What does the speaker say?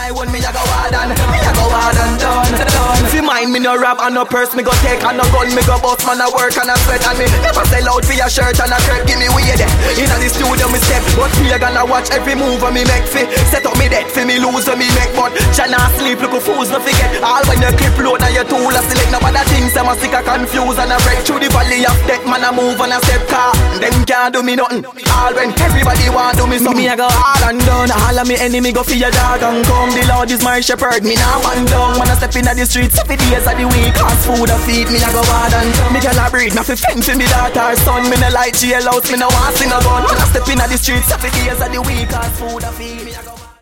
my one, me a go hard and me a go hard and done. See mine, me no rap and no purse, me go take and no gun, me go bust man a work and a sweat and me never sell out for your shirt and a shirt. Give me way there. Inna the studio me step, but me a gonna watch every move when me make fi. Set up me dead fi me lose when me make, but Jana sleep, look fools no forget. All when you clip load and your tool a select, no other things I'm a sick a confuse and a break through the valley of death. Man a move and a step car, them can't do me nothing. All when everybody want do me something, me a go hard and done. All of me enemy go for your dog and come. The Lord is my shepherd, me nah man down. When I step inna the streets, 7 days of the week, cause food a feed me a go hard and done. Me girl a breed, nothing fence in me daughter son. Me no like jail house, me no want see no gun. When I step inna the streets, 7 days of the week, cause food a feed me a go